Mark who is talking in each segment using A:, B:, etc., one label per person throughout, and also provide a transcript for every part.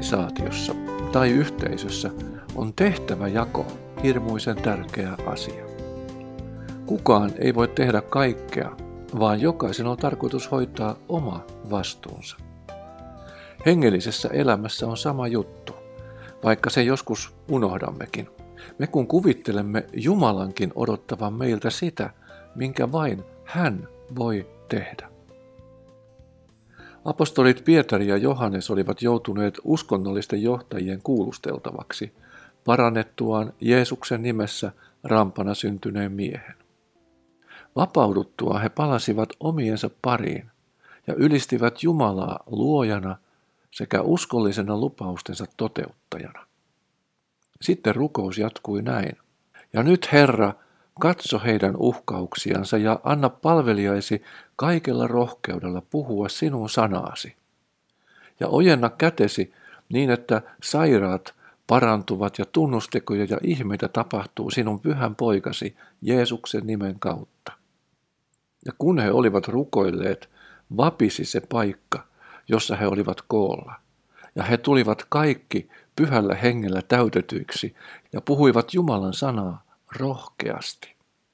A: organisaatiossa tai yhteisössä on tehtäväjako hirmuisen tärkeä asia. Kukaan ei voi tehdä kaikkea, vaan jokaisen on tarkoitus hoitaa oma vastuunsa. Hengellisessä elämässä on sama juttu, vaikka se joskus unohdammekin. Me kun kuvittelemme Jumalankin odottavan meiltä sitä, minkä vain hän voi tehdä. Apostolit Pietari ja Johannes olivat joutuneet uskonnollisten johtajien kuulusteltavaksi parannettuaan Jeesuksen nimessä rampana syntyneen miehen. Vapauduttua he palasivat omiensa pariin ja ylistivät Jumalaa luojana sekä uskollisena lupaustensa toteuttajana. Sitten rukous jatkui näin. Ja nyt Herra, katso heidän uhkauksiansa ja anna palvelijaisi kaikella rohkeudella puhua sinun sanaasi. Ja ojenna kätesi niin, että sairaat parantuvat ja tunnustekoja ja ihmeitä tapahtuu sinun pyhän poikasi Jeesuksen nimen kautta. Ja kun he olivat rukoilleet, vapisi se paikka, jossa he olivat koolla. Ja he tulivat kaikki pyhällä hengellä täytetyiksi ja puhuivat Jumalan sanaa rohkeasti.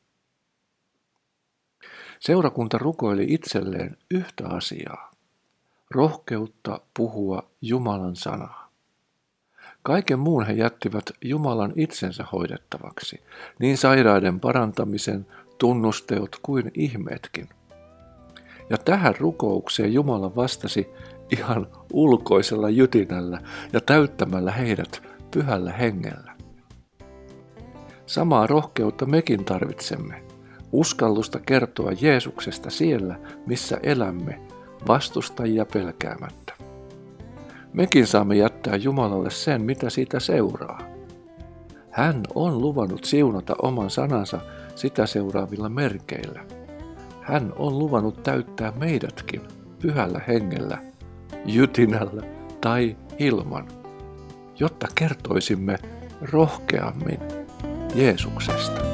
A: Seurakunta rukoili itselleen yhtä asiaa, rohkeutta puhua Jumalan sanaa. Kaiken muun he jättivät Jumalan itsensä hoidettavaksi, niin sairaiden parantamisen, tunnusteot kuin ihmeetkin. Ja tähän rukoukseen Jumala vastasi ihan ulkoisella jytinällä ja täyttämällä heidät pyhällä hengellä. Samaa rohkeutta mekin tarvitsemme, uskallusta kertoa Jeesuksesta siellä, missä elämme, vastustajia pelkäämättä. Mekin saamme jättää Jumalalle sen, mitä siitä seuraa. Hän on luvannut siunata oman sanansa sitä seuraavilla merkeillä. Hän on luvannut täyttää meidätkin pyhällä hengellä, jytinällä tai ilman, jotta kertoisimme rohkeammin Jeesuksesta.